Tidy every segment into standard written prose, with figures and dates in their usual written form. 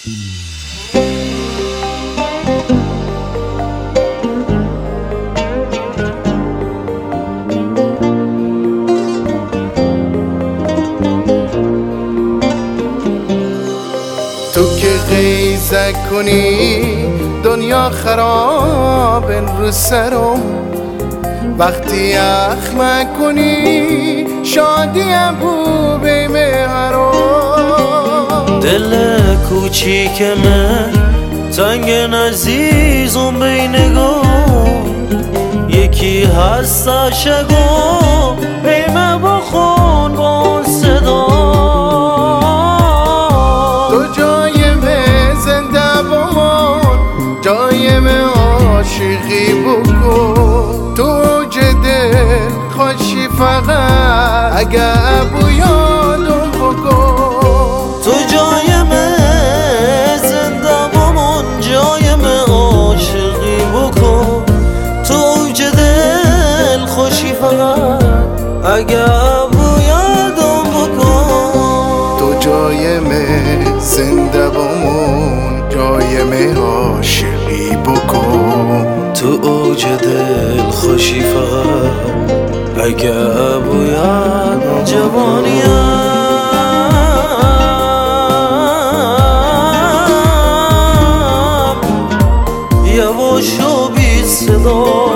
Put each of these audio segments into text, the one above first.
تو که غیظه کنی دنیا خراب رو سرم، وقتی اخم کنی شادیم بو بی مهرم. دل کوچیک من تنگ عزیزم بی نگاه، یکی هست عاشقم بیمه بخون با صدا. تو جایم زنده بمون، جایم عاشقی بکن، تو اوج دل خوشی فقط اگه ابو یادم بکن. تو جایم زنده بمون، جایم عاشقی بکن، تو اوج دل خوشی فقط اگه ابو یادم بکن. تو جایم زنده بمون، جایم عاشقی بکن، تو اوج دل خوشی فقط اگه ابو یادم. جوانیم یواش و بی صدا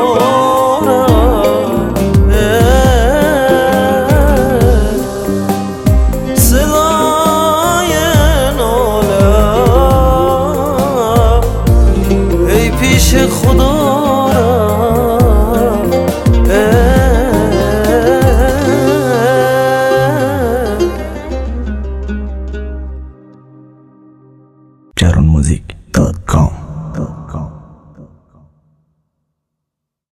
پیش خدا jaronmusic.com